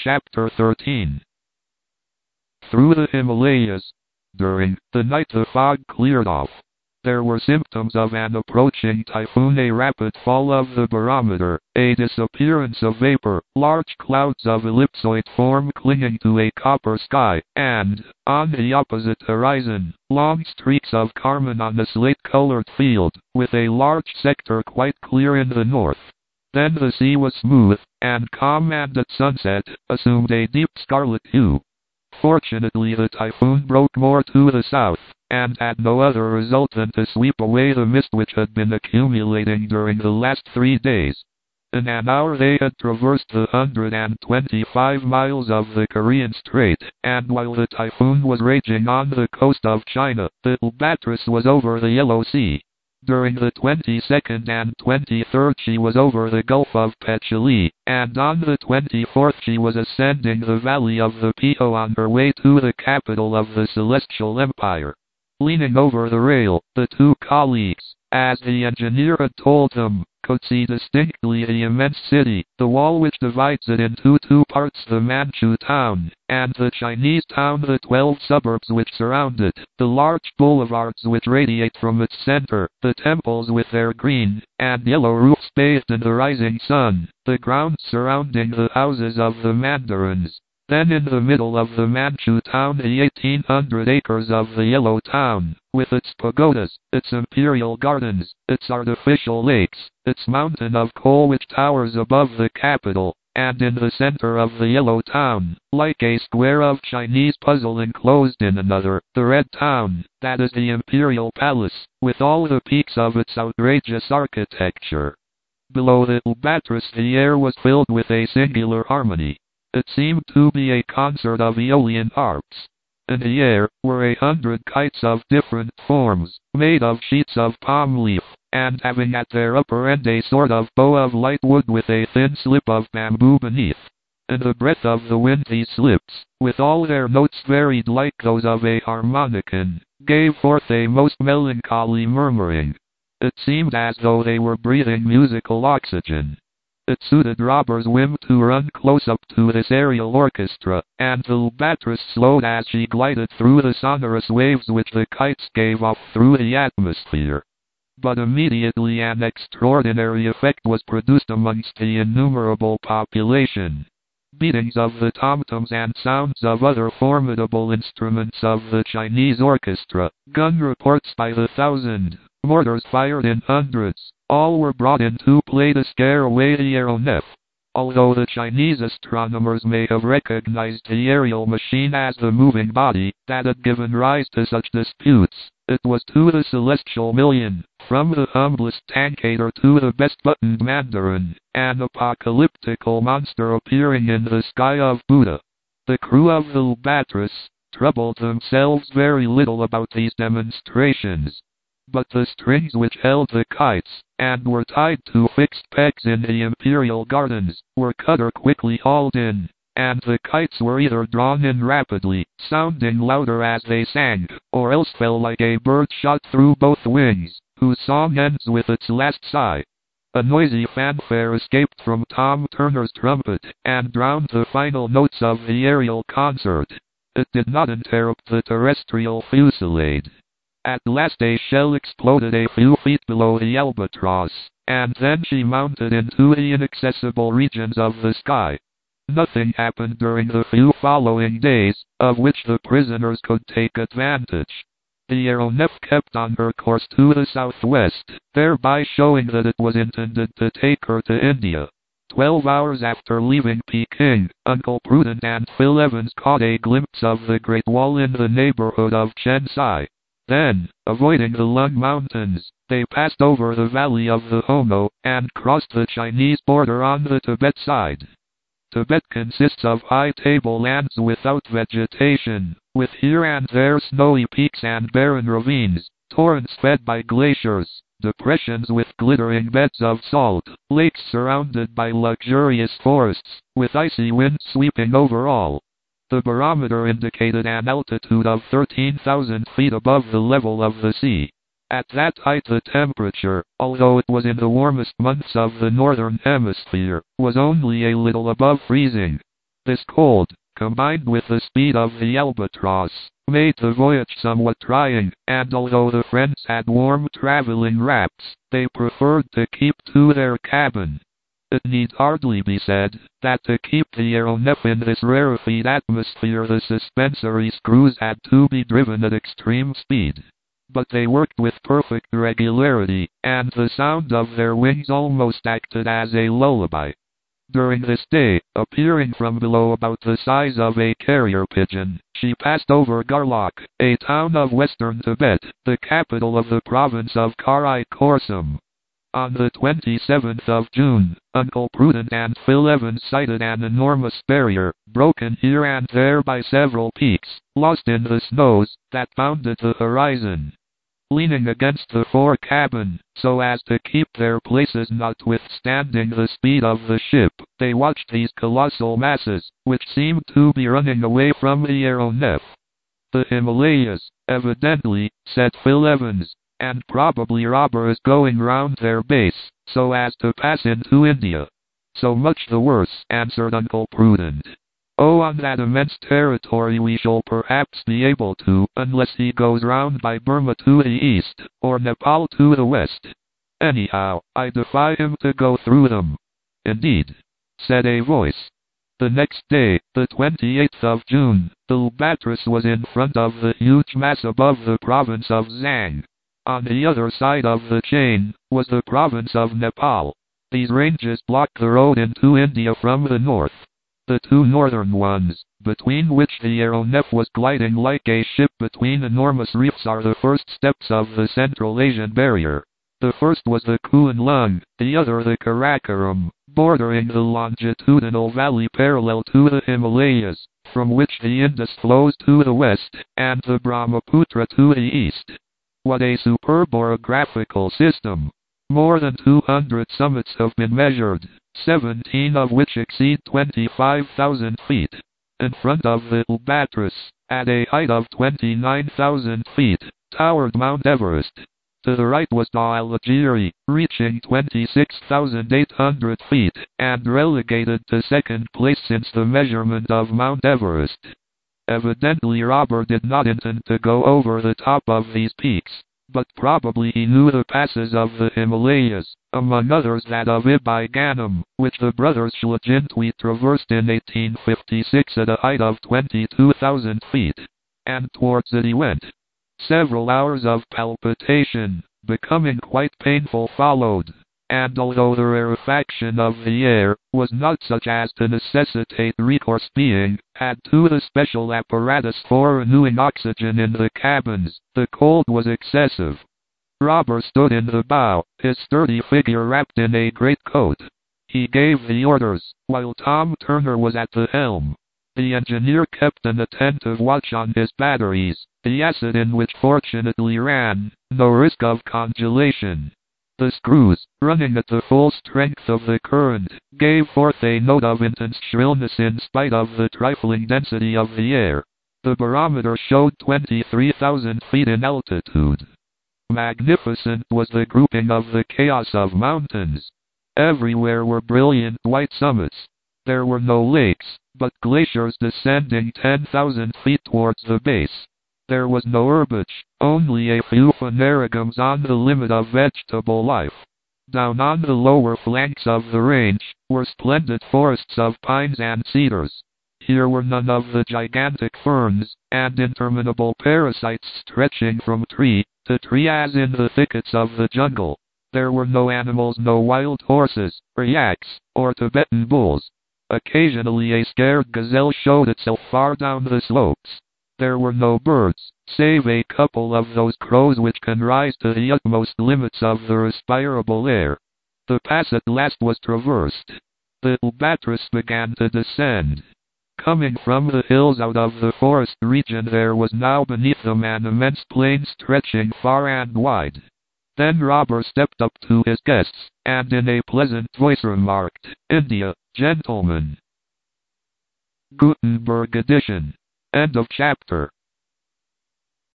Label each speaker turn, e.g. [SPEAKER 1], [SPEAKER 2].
[SPEAKER 1] Chapter 13. Through the Himalayas. During the night the fog cleared off. There were symptoms of an approaching typhoon, a rapid fall of the barometer, a disappearance of vapor, large clouds of ellipsoid form clinging to a copper sky, and, on the opposite horizon, long streaks of carmine on a slate-colored field, with a large sector quite clear in the north. Then the sea was smooth, and calm, and at sunset, assumed a deep scarlet hue. Fortunately the typhoon broke more to the south, and had no other result than to sweep away the mist which had been accumulating during the last 3 days. In an hour they had traversed the 125 miles of the Korean Strait, and while the typhoon was raging on the coast of China, the Albatros was over the Yellow Sea. During the 22nd and 23rd she was over the Gulf of Petchelee, and on the 24th she was ascending the valley of the Piho on her way to the capital of the Celestial Empire. Leaning over the rail, the two colleagues, as the engineer had told them, could see distinctly the immense city, the wall which divides it into two parts, the Manchu town, and the Chinese town, the 12 suburbs which surround it, the large boulevards which radiate from its center, the temples with their green and yellow roofs bathed in the rising sun, the grounds surrounding the houses of the mandarins. Then in the middle of the Manchu town the 1800 acres of the Yellow Town, with its pagodas, its imperial gardens, its artificial lakes, its mountain of coal which towers above the capital, and in the center of the Yellow Town, like a square of Chinese puzzle enclosed in another, the Red Town, that is the imperial palace, with all the peaks of its outrageous architecture. Below the Albatros the air was filled with a singular harmony. It seemed to be a concert of Aeolian harps. In the air were 100 kites of different forms, made of sheets of palm leaf, and having at their upper end a sort of bow of light wood with a thin slip of bamboo beneath. In the breath of the wind these slips, with all their notes varied like those of a harmonicon, gave forth a most melancholy murmuring. It seemed as though they were breathing musical oxygen. It suited Robert's whim to run close up to this aerial orchestra, and the Albatros slowed as she glided through the sonorous waves which the kites gave off through the atmosphere. But immediately an extraordinary effect was produced amongst the innumerable population. Beatings of the tom-toms and sounds of other formidable instruments of the Chinese orchestra, gun reports by the thousand, mortars fired in hundreds, all were brought into play to scare away the aeronef. Although the Chinese astronomers may have recognized the aerial machine as the moving body that had given rise to such disputes, it was to the celestial million, from the humblest tankator to the best-buttoned mandarin, an apocalyptical monster appearing in the sky of Buddha. The crew of the Albatros troubled themselves very little about these demonstrations. But the strings which held the kites, and were tied to fixed pegs in the imperial gardens, were cut or quickly hauled in, and the kites were either drawn in rapidly, sounding louder as they sang, or else fell like a bird shot through both wings, whose song ends with its last sigh. A noisy fanfare escaped from Tom Turner's trumpet, and drowned the final notes of the aerial concert. It did not interrupt the terrestrial fusillade. At last a shell exploded a few feet below the Albatross, and then she mounted into the inaccessible regions of the sky. Nothing happened during the few following days, of which the prisoners could take advantage. The aeronef kept on her course to the southwest, thereby showing that it was intended to take her to India. 12 hours after leaving Peking, Uncle Prudent and Phil Evans caught a glimpse of the Great Wall in the neighborhood of Chensai. Then, avoiding the Lung Mountains, they passed over the valley of the Homo, and crossed the Chinese border on the Tibet side. Tibet consists of high tablelands without vegetation, with here and there snowy peaks and barren ravines, torrents fed by glaciers, depressions with glittering beds of salt, lakes surrounded by luxurious forests, with icy winds sweeping over all. The barometer indicated an altitude of 13,000 feet above the level of the sea. At that height the temperature, although it was in the warmest months of the northern hemisphere, was only a little above freezing. This cold, combined with the speed of the albatross, made the voyage somewhat trying, and although the friends had warm traveling wraps, they preferred to keep to their cabin. It need hardly be said that to keep the aeronef in this rarefied atmosphere the suspensory screws had to be driven at extreme speed. But they worked with perfect regularity, and the sound of their wings almost acted as a lullaby. During this day, appearing from below about the size of a carrier pigeon, she passed over Garlock, a town of western Tibet, the capital of the province of Karaikorsum. On the 27th of June, Uncle Prudent and Phil Evans sighted an enormous barrier, broken here and there by several peaks, lost in the snows, that bounded the horizon. Leaning against the fore cabin, so as to keep their places notwithstanding the speed of the ship, they watched these colossal masses, which seemed to be running away from the aeronef. The Himalayas, evidently, said Phil Evans, and probably Robber is going round their base, so as to pass into India. So much the worse, answered Uncle Prudent. Oh, on that immense territory we shall perhaps be able to, unless he goes round by Burma to the east, or Nepal to the west. Anyhow, I defy him to go through them. Indeed, said a voice. The next day, the 28th of June, the Albatross was in front of the huge mass above the province of Zhang. On the other side of the chain, was the province of Nepal. These ranges blocked the road into India from the north. The two northern ones, between which the aeronef was gliding like a ship between enormous reefs, are the first steps of the Central Asian barrier. The first was the Kuan Lung, the other the Karakoram, bordering the longitudinal valley parallel to the Himalayas, from which the Indus flows to the west, and the Brahmaputra to the east. What a superb orographical system! More than 200 summits have been measured, 17 of which exceed 25,000 feet. In front of the Albatross, at a height of 29,000 feet, towered Mount Everest. To the right was Dhaulagiri, reaching 26,800 feet, and relegated to second place since the measurement of Mount Everest. Evidently Robert did not intend to go over the top of these peaks, but probably he knew the passes of the Himalayas, among others that of Ibai Ganem, which the brothers Shlajintwi traversed in 1856 at a height of 22,000 feet. And towards it he went. Several hours of palpitation, becoming quite painful, followed, and although the rarefaction of the air was not such as to necessitate recourse being had to the special apparatus for renewing oxygen in the cabins, the cold was excessive. Robert stood in the bow, his sturdy figure wrapped in a greatcoat. He gave the orders, while Tom Turner was at the helm. The engineer kept an attentive watch on his batteries, the acid in which fortunately ran no risk of congelation. The screws, running at the full strength of the current, gave forth a note of intense shrillness in spite of the trifling density of the air. The barometer showed 23,000 feet in altitude. Magnificent was the grouping of the chaos of mountains. Everywhere were brilliant white summits. There were no lakes, but glaciers descending 10,000 feet towards the base. There was no herbage, only a few phanerogams on the limit of vegetable life. Down on the lower flanks of the range were splendid forests of pines and cedars. Here were none of the gigantic ferns and interminable parasites stretching from tree to tree as in the thickets of the jungle. There were no animals, no wild horses, or yaks, or Tibetan bulls. Occasionally a scared gazelle showed itself far down the slopes. There were no birds, save a couple of those crows which can rise to the utmost limits of the respirable air. The pass at last was traversed. The Albatross began to descend. Coming from the hills out of the forest region, there was now beneath them an immense plain stretching far and wide. Then Robert stepped up to his guests, and in a pleasant voice remarked, "India, gentlemen." Gutenberg edition. End of chapter.